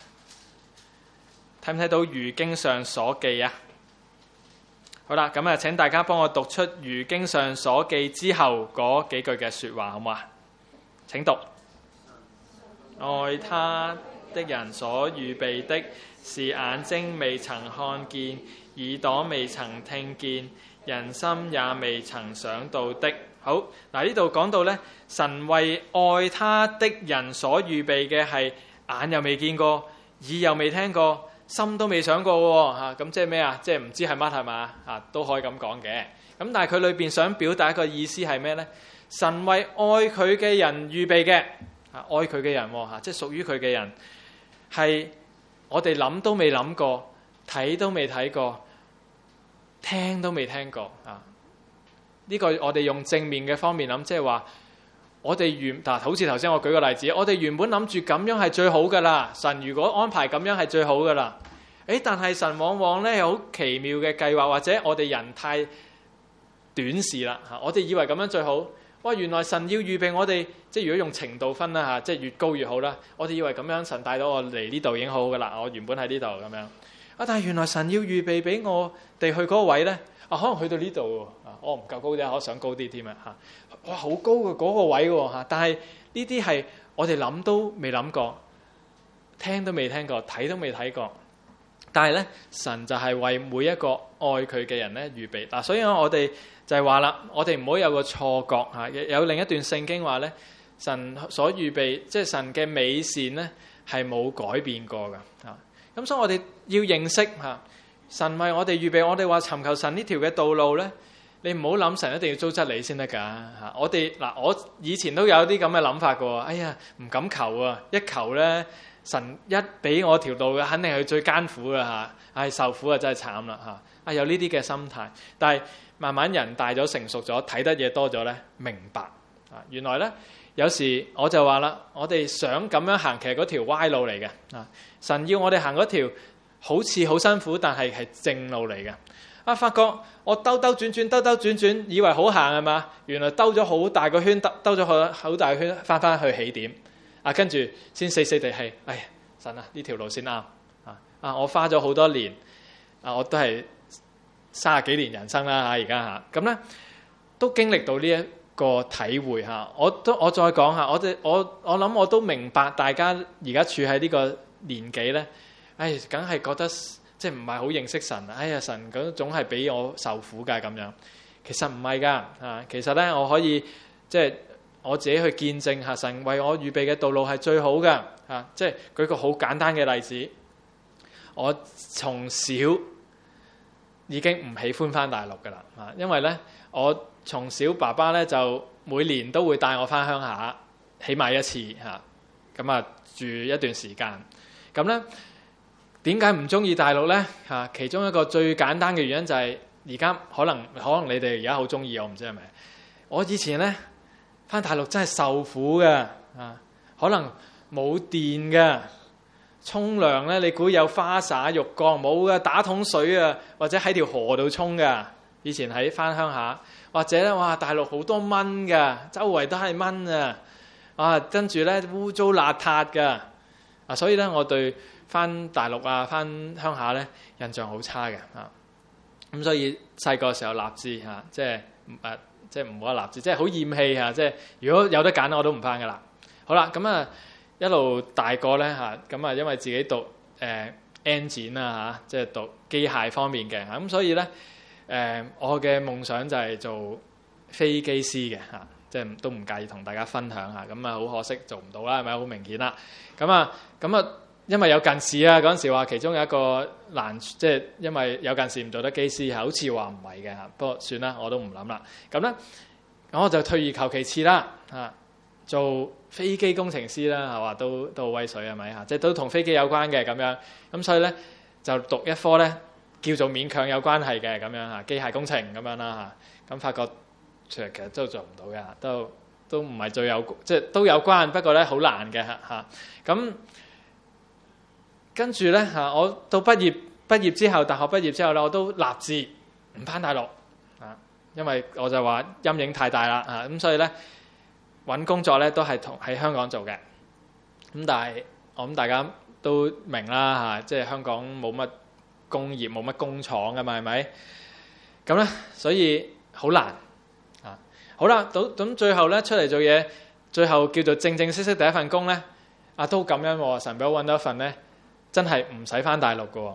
睇唔睇到如經上所記啊？好啦，咁啊，請大家幫我讀出如經上所記之後嗰幾句嘅説話，好唔好啊？請讀。愛他的人所預備的，是眼睛未曾看見，耳朵未曾聽見，人心也未曾想到的。好，嗱，呢度講到呢，神為愛他的人所預備嘅係眼又未見過，耳又未聽過，心都未想過喎嚇。咁即係咩啊？即係唔知係乜係嘛嚇，都可以咁講嘅。咁但係佢裏邊想表達一個意思係咩呢？神為愛佢嘅人預備嘅。愛佢嘅人喎，即係屬於佢嘅人，係我哋諗都未諗過，睇都未睇過，聽都未聽過啊！呢個我哋用正面嘅方面諗，即係話我哋好似頭先我舉個例子，我哋原本諗住咁樣係最好噶啦，神如果安排咁樣係最好噶啦， 但係神往往咧有好奇妙嘅計劃，或者我哋人太短視啦嚇，我哋以為咁樣最好。哇！原來神要預備我哋，即係如果用程度分啦嚇，即係越高越好啦。我哋以為咁樣神帶到我嚟呢度已經好好噶啦，我原本喺呢度咁樣。但係原來神要預備俾我哋去嗰個位咧，可能去到呢度喎，我唔夠高啫，我想高啲添啊嚇。哇！好高嘅嗰個位喎嚇，但係呢啲係我哋諗都未諗過，聽都未聽過，睇都未睇過。但係咧，神就係為每一個愛佢嘅人咧預備嗱，所以我哋就係話啦，我哋唔好有個錯覺嚇。有另一段聖經話咧，神所預備即係神嘅美善咧係冇改變過㗎嚇。咁所以我哋要認識嚇神為我哋預備，我哋話尋求神呢條嘅道路咧，你唔好諗神一定要糟質你先得㗎嚇。我哋嗱，我以前都有啲咁嘅諗法㗎喎。哎呀，唔敢求啊，一求咧。神一俾我條路嘅，肯定係最艱苦嘅嚇，受苦啊真係慘啦嚇，有呢啲嘅心態。但係慢慢人大咗成熟咗，睇得嘢多咗咧，明白啊，原來咧有時我就話啦，我哋想咁樣行，其實嗰條歪路嚟嘅啊。神要我哋行嗰條好似好辛苦，但係正路嚟嘅。發覺我兜兜轉轉，以為好行係嘛，原來兜咗好大個圈，兜咗好大個圈，翻去起點。跟住先死地氣，哎呀神啊，呢條路先啱我花咗好多年我都係30幾年人生啦而家咁咧都經歷到呢一個體會我再講下，我諗我都明白大家而家處喺呢個年紀咧，梗係覺得即係唔係好認識神，哎呀神咁總係俾我受苦㗎咁樣，其實唔係㗎其實咧我可以即係。我自己去見證下神為我預備嘅道路係最好嘅即係舉個好簡單嘅例子，我從小已經唔喜歡返大陸㗎啦因為咧我從小爸爸咧就每年都會帶我返鄉下，起碼一次咁住一段時間。咁咧點解唔中意大陸咧其中一個最簡單嘅原因就係而家可能你哋而家好中意，我唔知係咪。我以前咧。返大陸真係受苦嘅可能冇電嘅，沖涼咧你估有花灑浴缸冇嘅，打桶水或者喺條河度沖嘅。以前喺返鄉下，或者咧哇大陸好多蚊嘅，周圍都係蚊跟住咧污糟邋遢嘅所以咧我對返大陸返鄉下咧印象好差嘅咁所以細個時候立志即係唔好話立志，即係好厭棄即係如果有得揀我都唔返噶啦。好啦，咁一路大個咧咁因為自己讀engine即係讀機械方面嘅咁所以咧我嘅夢想就係做飛機師嘅即係都唔介意同大家分享咁好可惜做唔到啦，係咪好明顯啦？咁因為有近視嗰陣時話其中有一個難處，即係因為有近視唔做得機師好似話唔係嘅不過算啦，我都唔諗啦。咁咧我就退而求其次啦做飛機工程師啦，係嘛都好威水係咪即係都同飛機有關嘅咁樣。咁所以咧就讀一科咧叫做勉強有關係嘅咁樣機械工程咁樣啦咁發覺其實都做唔到嘅，都唔係最有即係都有關，不過咧好難嘅咁。跟住咧我到畢業之後，大學畢業之後咧，我都立志唔返大陸因為我就話陰影太大啦咁所以咧揾工作咧都係喺香港做嘅。咁但係我諗大家都明啦即係香港冇乜工業，冇乜工廠㗎嘛，係咪？咁咧所以好難好啦，咁最後咧出嚟做嘢，最後叫做正正式式第一份工咧都咁樣神俾我揾到一份咧。真係唔使返大陸㗎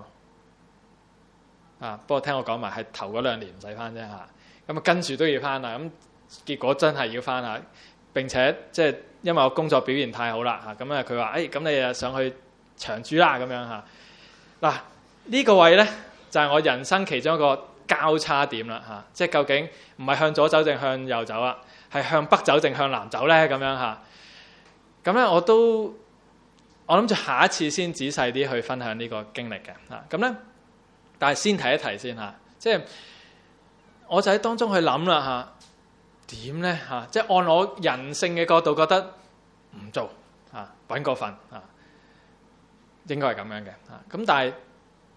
不過聽我講埋係頭嗰2年唔使返啫咁跟住都要返啦。咁結果真係要返並且即係因為我工作表現太好啦咁佢話咁你上去長住啦咁樣嗱呢個位呢，就係我人生其中一個交叉點啦即係究竟唔係向左走定向右走係向北走定向南走呢？咁樣咁咧我諗住下一次先仔細啲去分享呢個經歷嘅咁咧，但係先提一提先即係我就喺當中去諗啦點咧即係按我人性嘅角度覺得唔做揾個份應該係咁樣嘅咁但係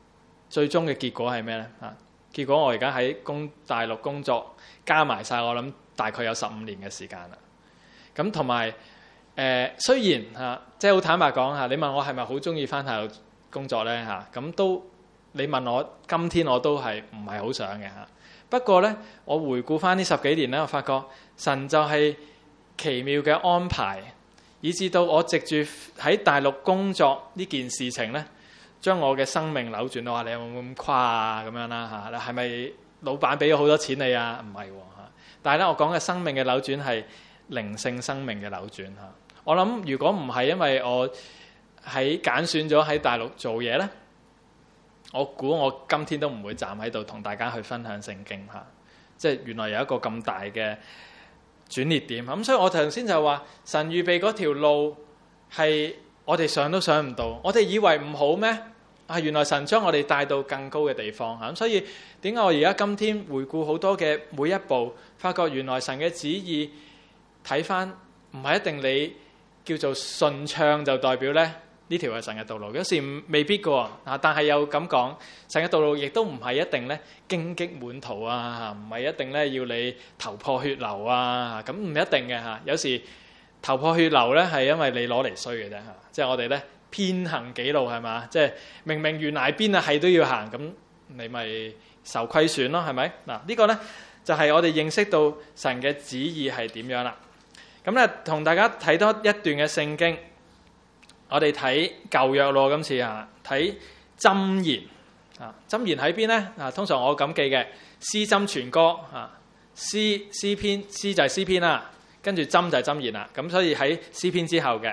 最終嘅結果係咩呢？結果我而家喺大陸工作，加埋晒，我諗大概有15年嘅時間啦。咁同埋雖然即係好坦白講你問我係咪好中意返大陸工作呢？咁都你問我今天我都係唔係好想嘅。不過呢，我回顧返呢10幾年呢，我發覺神就係奇妙嘅安排，以至到我藉住喺大陸工作呢件事情呢，將我嘅生命扭轉。我話你有冇咁誇咁樣啦？係咪老闆俾咗好多錢你啊？唔係喎。但係咧，我講嘅生命嘅扭轉係靈性生命嘅扭轉。我諗如果唔係因為我喺揀選咗喺大陸做嘢呢，我估我今天都唔會站喺度同大家去分享聖經。即係原來有一個咁大嘅轉捩點。咁所以我頭先就話神預備嗰條路係我哋想都想唔到，我哋以為唔好咩？原來神將我哋帶到更高嘅地方。咁所以點解我而家今天回顧好多嘅每一步，發覺原來神嘅旨意睇返唔係一定你叫做順暢就代表咧呢條係神嘅道路，有時未必㗎。但係又咁講，神嘅道路亦都唔係一定咧荊棘滿途啊，唔係一定咧要你頭破血流啊，咁唔一定嘅。有時頭破血流咧係因為你攞嚟衰嘅啫。即係我哋咧偏行己路係嘛，即係明明懸崖邊係都要行，咁你咪受虧損咯，係咪？呢個咧就係我哋認識到神嘅旨意係點樣啦。咁咧同大家睇多一段嘅聖經，我哋睇舊約咯。今次睇箴言。箴言喺邊咧？通常我咁記嘅詩箴全歌詩篇，詩就係詩篇啦，跟住箴就係箴言啦。咁所以喺詩篇之後嘅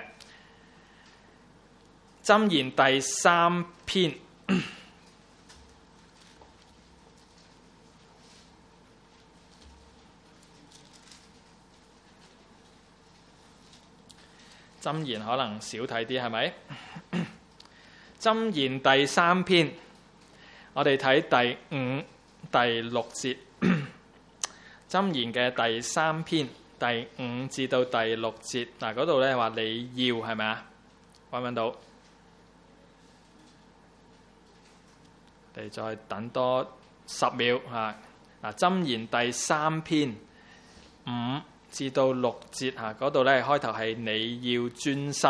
箴言第3篇。箴言可能少睇啲，係咪？箴言第3篇，我哋睇第5、第6節。箴言嘅第3篇第5至到第6節，嗰度咧話你要，係咪啊？揾唔揾到？我哋再等多10秒嚇。箴言第3篇5至到6節嗰度咧開頭係你要專心。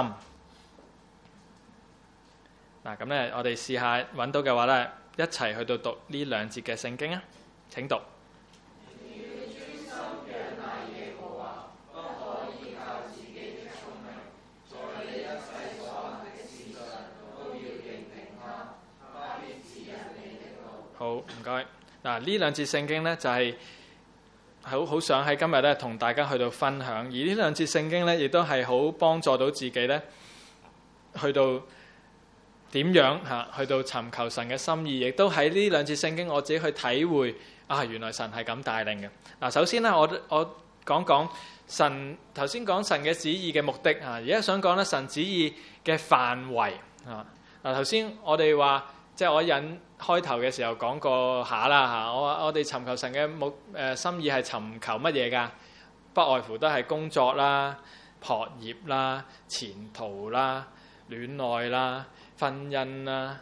咁咧我哋試下揾到嘅話咧，一齊去到讀呢2節嘅聖經啊！請讀。你要專心仰賴耶和華，不可依靠自己的聰明，在你一切所行的事上都要認定他，他必指引你的路。好，唔該。呢2節聖經咧就係好想喺今日咧同大家去到分享，而呢2節聖經咧亦都係好幫助到自己咧去到點樣去到尋求神嘅心意，亦都喺呢2節聖經我自己去體會原來神係咁帶領嘅。首先咧我講講神，頭先講神嘅旨意嘅目的，而家想講咧神旨意嘅範圍。頭先我哋話即係我引開頭嘅時候講過下啦。我哋尋求神嘅心意係尋求乜嘢㗎？不外乎都係工作啦、學業啦、前途啦、戀愛啦、婚姻啦、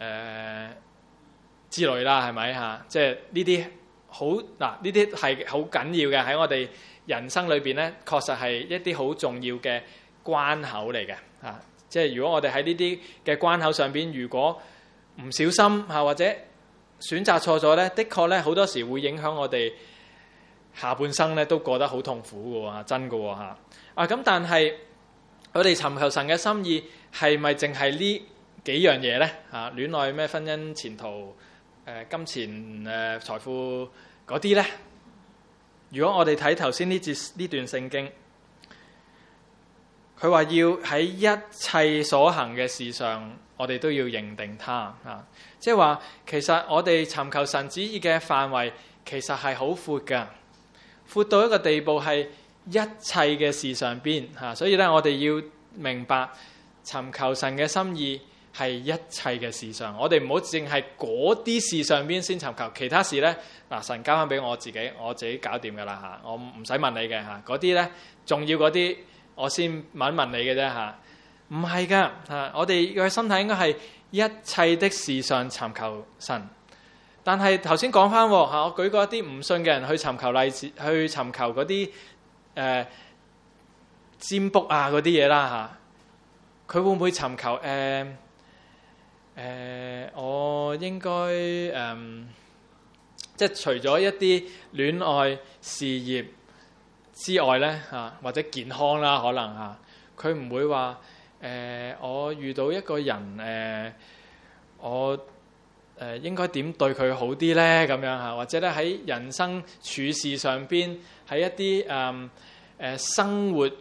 之類啦，係咪？即係呢啲好呢啲係好緊要嘅，喺我哋人生裏邊咧，確實係一啲好重要嘅關口嚟嘅。即係如果我哋喺呢啲嘅關口上邊，如果唔小心或者選擇錯咗咧，的確咧好多時會影響我哋下半生咧都過得好痛苦嘅喎，真嘅喎。咁但係我哋尋求神嘅心意係咪淨係呢幾樣嘢咧？戀愛咩、婚姻、前途、金錢、財富嗰啲咧？如果我哋睇頭先呢段聖經，佢話要喺一切所行嘅事上，我哋都要認定他。即係話其實我哋尋求神旨意嘅範圍其實係好闊㗎，闊到一個地步係一切嘅事上邊。所以咧我哋要明白尋求神嘅心意係一切嘅事上，我哋唔好淨係嗰啲事上邊先尋求，其他事咧神交翻俾我自己搞掂㗎啦。我唔使問你嘅。嗰啲咧重要嗰啲我先問你嘅啫。唔係㗎。我哋嘅心態應該係一切的事上尋求神。但係頭先講翻我舉過一啲唔信嘅人去尋求例子，去尋求嗰啲占卜啊嗰啲嘢啦嚇，佢會唔會尋求我應該即係除咗一啲戀愛事業之外咧或者健康啦可能佢唔會話我遇到一個人我應該點對佢好啲咧咁樣或者咧喺人生處事上邊，喺一啲生活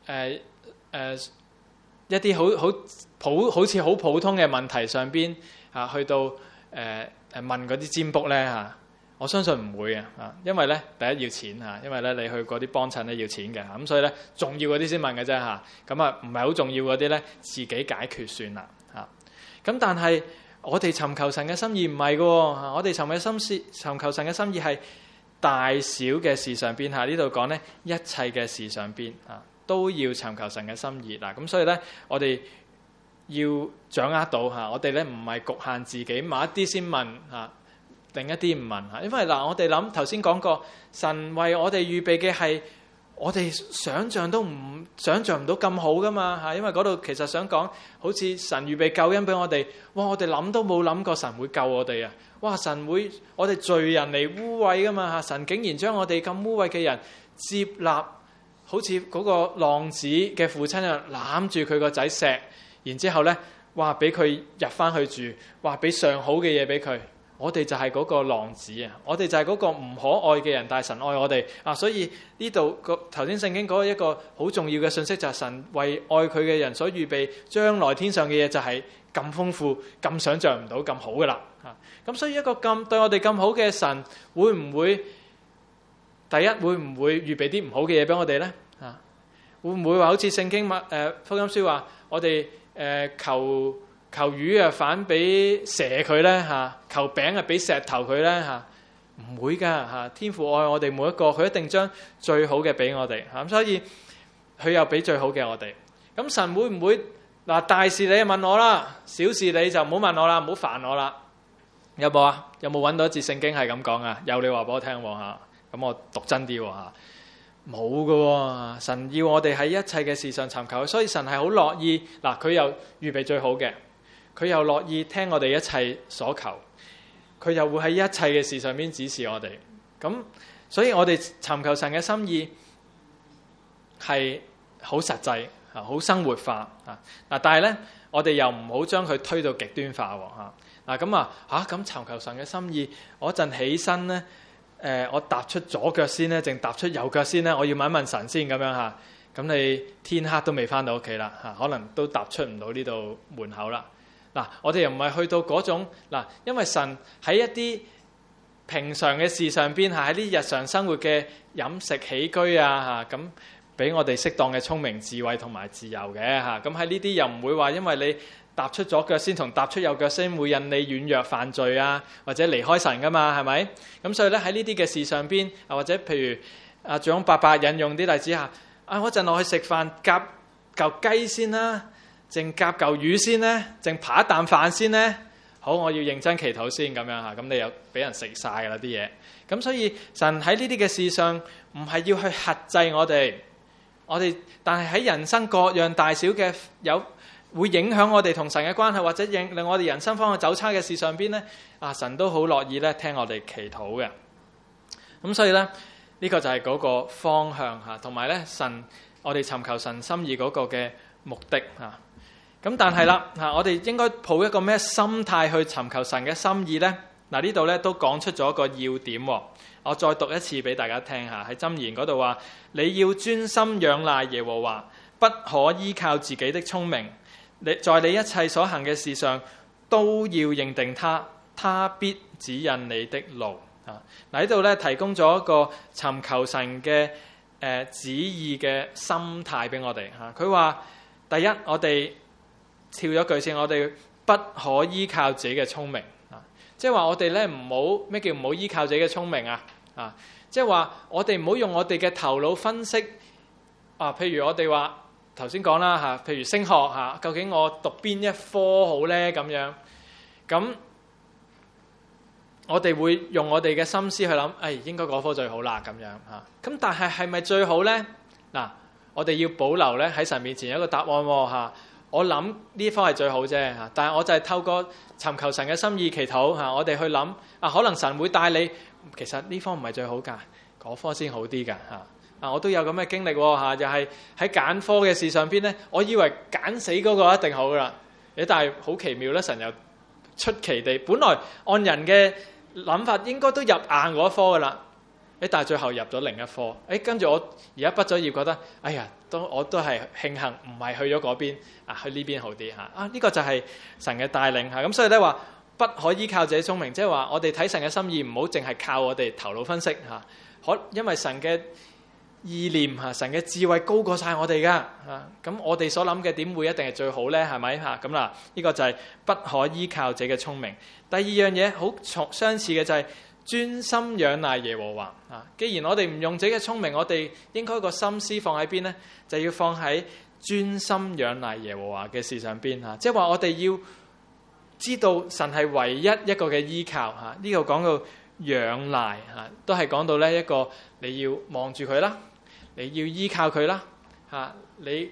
一啲好似好普通嘅問題上邊去到問嗰啲占卜咧我相信唔會因為咧第一要錢因為咧你去嗰啲幫襯咧要錢嘅咁所以咧重要嗰啲先問嘅啫咁唔係好重要嗰啲咧自己解決算啦咁但係我哋尋求神嘅心意唔係嘅，我哋尋求神嘅心意係大小嘅事上邊呢度講咧一切嘅事上邊都要尋求神嘅心意嗱，咁所以咧我哋要掌握到我哋咧唔係局限自己某一啲先問另一啲唔問因為我哋諗頭先講過，神為我哋預備嘅係我哋想象唔到咁好噶嘛因為嗰度其實想講好似神預備救恩俾我哋，哇！我哋諗都冇諗過神會救我哋哇！神會我哋罪人嚟污穢噶嘛神竟然將我哋咁污穢嘅人接納，好似嗰個浪子嘅父親一樣攬住佢個仔錫，然之後咧哇俾佢入翻去住，哇俾上好嘅嘢俾佢。我哋就係嗰個浪子我哋就係嗰個唔可愛嘅人，但係神愛我哋所以呢度頭先聖經嗰一個好重要嘅信息就係神為愛佢嘅人所預備將來天上嘅嘢就係咁豐富，咁想象唔到咁好噶啦咁所以一個咁對我哋咁好嘅神，會唔會第一會唔會預備啲唔好嘅嘢俾我哋咧會唔會話好似聖經福音書話我哋求魚反俾蛇佢咧求餅俾石頭佢咧唔會噶天父愛我哋每一個，佢一定將最好嘅俾我哋咁所以佢又俾最好嘅我哋。咁神會唔會大事你就問我啦，小事你就唔好問我啦，唔好煩我啦？有冇有冇揾到一節聖經係咁講有，你話俾我聽咁我讀真啲冇噶神要我哋喺一切嘅事上尋求，所以神係好樂意佢又預備最好嘅，佢又樂意聽我哋一切所求，佢又會喺一切嘅事上面指示我哋。咁所以我哋尋求神嘅心意係好實際好生活化但係咧我哋又唔好將佢推到極端化咁尋求神嘅心意，我一陣起身咧我踏出左腳先咧，定踏出右腳先咧？我要問一問神先咁樣咁你天黑都未翻到屋企啦可能都踏出唔到呢度門口啦。我哋又唔係去到嗰種因為神喺一啲平常嘅事上邊喺啲日常生活嘅飲食起居咁俾我哋適當嘅聰明智慧同埋自由嘅咁喺呢啲又唔會話因為你踏出左腳先同踏出右腳先會引你軟弱犯罪或者離開神噶嘛，係咪？咁所以咧喺呢啲嘅事上邊或者譬如長伯伯引用啲例子我陣落去食飯夾嚿雞先啦，淨夾嚿魚先咧，淨扒一啖飯先咧。好，我要認真祈禱先咁樣咁你又俾人食晒㗎啦啲嘢。咁所以神喺呢啲嘅事上唔係要去轄制我哋，但係喺人生各樣大小嘅會影響我哋同神嘅關係，或者令我哋人生方向走差嘅事上邊咧，神都好樂意咧聽我哋祈禱嘅。咁所以咧呢個就係嗰個方向同埋咧神我哋尋求神心意嗰個嘅目的咁但係啦我哋應該抱一個咩心態去尋求神嘅心意呢？呢度咧都講出咗一個要點我再讀一次俾大家聽喺箴言嗰度話，你要專心仰賴耶和華，不可依靠自己的聰明。在你一切所行嘅事上都要認定他必指引你的路呢度咧提供咗一個尋求神嘅旨意嘅心態俾我哋佢話第一，我哋跳咗句先，我哋不可依靠自己嘅聰明即係話我哋咧唔好咩叫唔好依靠自己嘅聰明即係話我哋唔好用我哋嘅頭腦分析譬如我哋話頭先講啦嚇，譬如升學嚇，究竟我讀邊一科好咧咁樣？咁我哋會用我哋嘅心思去諗，應該嗰科最好啦咁樣嚇。咁但係係咪最好咧？嗱，我哋要保留咧喺神面前有一個答案喎嚇。我諗呢科係最好啫嚇，但係我就係透過尋求神嘅心意祈禱嚇，我哋去諗可能神會帶你，其實呢科唔係最好㗎，嗰科先好啲㗎嚇。我都有咁嘅經歷喎嚇，又係喺揀科嘅事上邊咧，我以為揀死嗰個一定好㗎啦，但係好奇妙咧，神又出奇地，本來按人嘅諗法應該都入硬嗰科㗎啦，但係最後入咗另一科，跟住我而家畢咗業覺得，我都係慶幸唔係去咗嗰邊，去呢邊好啲嚇。呢個就係神嘅帶領嚇，咁所以咧話不可依靠自己聰明，即係話我哋睇神嘅心意，唔好淨係靠我哋頭腦分析嚇，因為神嘅意念嚇，神嘅智慧高過晒我哋噶嚇，咁我哋所諗嘅點會一定係最好咧？係咪嚇？咁嗱，呢個就係不可依靠自己嘅聰明。第二樣嘢好相似嘅就係專心仰賴耶和華啊！既然我哋唔用自己嘅聰明，我哋應該個心思放喺邊呢？就要放喺專心仰賴耶和華嘅事上邊嚇。即係話我哋要知道神係唯一一個嘅依靠嚇。呢度講到仰賴嚇，都係講到呢一個你要望住佢啦。你要依靠佢啦，你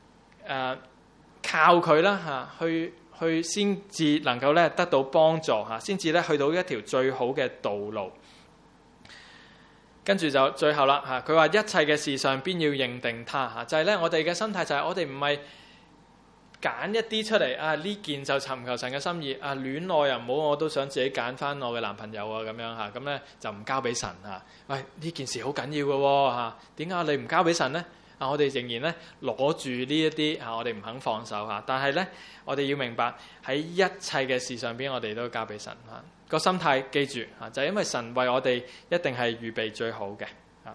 靠佢啦，去先至能夠咧得到幫助嚇，先至咧去到一條最好嘅道路。跟住就最後啦嚇，佢話一切嘅事上邊要認定他嚇，就係咧我哋嘅心態就係我哋唔係揀一啲出嚟呢件就尋求神嘅心意戀愛又唔好，我都想自己揀翻我嘅男朋友咁樣嚇，咁咧就唔交俾神嚇。喂，呢件事好緊要嘅喎嚇，點解你唔交俾神呢？我哋仍然咧攞住呢一啲我哋唔肯放手嚇。但係咧，我哋要明白喺一切嘅事上邊，我哋都交俾神嚇。個心態記住就係因為神為我哋一定係預備最好嘅嚇。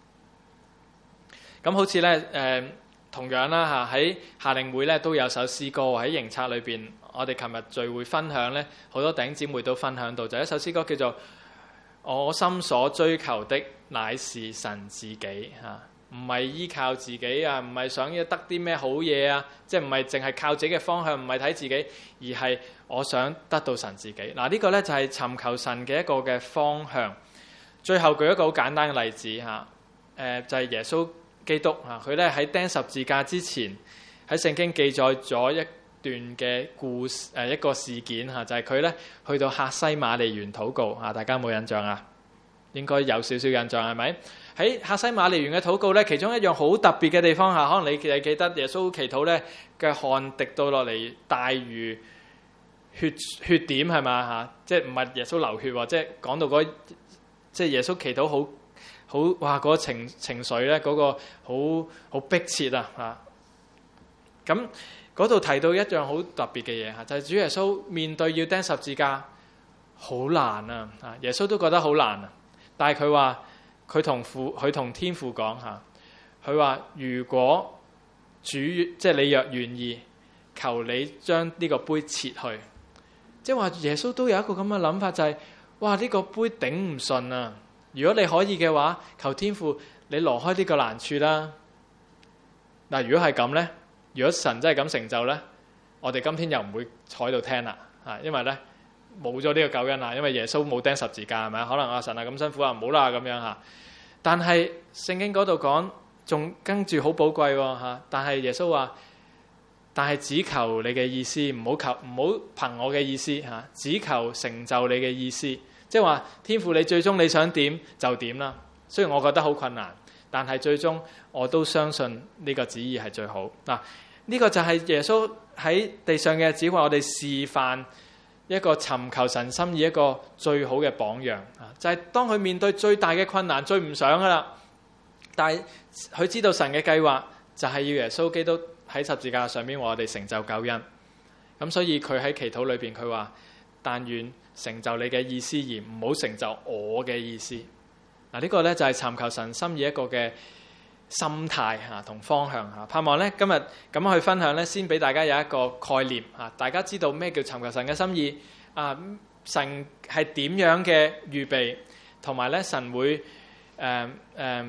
咁好似咧同樣啦喺夏令會咧都有首詩歌喺營冊裏邊，我哋琴日聚會分享咧，好多弟兄姊妹都分享到，就係一首詩歌叫做我心所追求的乃是神自己嚇，唔係依靠自己唔係想要得啲咩好嘢即係唔係淨係靠自己嘅方向，唔係睇自己，而係我想得到神自己。呢個咧就係尋求神嘅一個嘅方向。最後舉一個好簡單嘅例子就係耶穌基督佢咧喺釘十字架之前，喺聖經記載咗一段嘅故事一個事件就係佢咧去到客西馬尼園禱告大家有冇印象應該有少少印象係咪？喺客西馬尼園嘅禱告咧，其中一樣好特別嘅地方可能你記得耶穌祈禱咧嘅汗滴到落嚟大如血點係嘛即係唔係耶穌流血即係講到即係耶穌祈禱好哇！嗰個情緒咧，嗰個好迫切咁嗰度提到一樣好特別嘅嘢就係主耶穌面對要釘十字架，好難耶穌都覺得好難但係佢話佢同天父講佢話如果主即係你若願意，求你將呢個杯撤去。即係話耶穌都有一個咁嘅諗法，就係哇呢個杯頂唔順如果你可以嘅話，求天父你挪開呢個難處啦。如果係咁呢，如果神真係咁成就呢，我哋今天又唔會坐喺度聽啦因為呢冇咗呢個救恩啦，因為耶穌冇釘十字架係咪？可能神咁辛苦唔好啦咁樣但係聖經嗰度講仲跟住好寶貴但係耶穌話，但係只求你嘅意思，唔好憑我嘅意思只求成就你嘅意思。即係話天父你最終你想點就點啦，雖然我覺得好困難，但係最終我都相信呢個旨意係最好呢個就係耶穌喺地上嘅日子為我哋示範一個尋求神心意一個最好嘅榜樣就係當佢面對最大嘅困難，最唔想噶啦，但係佢知道神嘅計劃就係要耶穌基督喺十字架上面為我哋成就救恩。咁所以佢喺祈禱裏邊佢話，但願成就你嘅意思，而唔好成就我嘅意思。呢個呢就係尋求神心意一個嘅心態同方向盼望呢今日咁樣去分享呢，先俾大家有一個概念大家知道咩叫尋求神嘅心意神係點樣嘅預備，同埋呢神會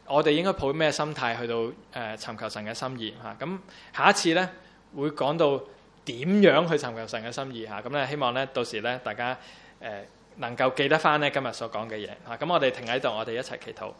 我哋應該抱咩心態去到尋求神嘅心意嚇。咁下一次咧會講到點樣去尋求神嘅心意嚇。咁咧希望咧到時咧大家能夠記得翻咧今日所講嘅嘢嚇。咁我哋停喺度，我哋一齊祈禱。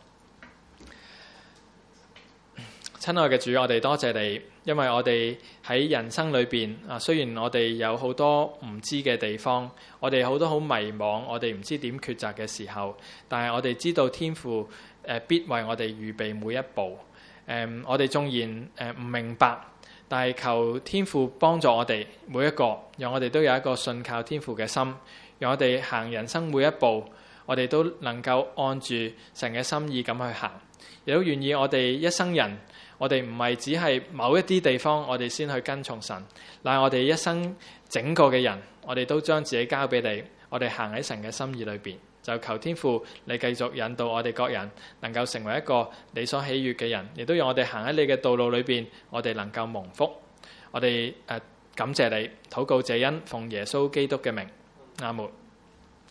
親愛嘅主，我哋多謝你，因為我哋喺人生裏邊啊，雖然我哋有好多唔知嘅地方，我哋好多好迷茫，我哋唔知點抉擇嘅時候，但係我哋知道天父必為我哋預備每一步。我哋縱然唔明白，但係求天父幫助我哋每一個，讓我哋都有一個信靠天父嘅心，讓我哋行人生每一步，我哋都能夠按住神嘅心意咁去行，亦都願意我哋一生人。我哋唔係只係某一啲地方，我哋先去跟從神。但係我哋一生整個嘅人，我哋都將自己交俾你。我哋行喺神嘅心意裏邊，就求天父你繼續引導我哋各人，能夠成為一個你所喜悅嘅人，亦都讓我哋行喺你嘅道路裏邊，我哋能夠蒙福。我哋感謝你，禱告謝恩，奉耶穌基督嘅名，阿門。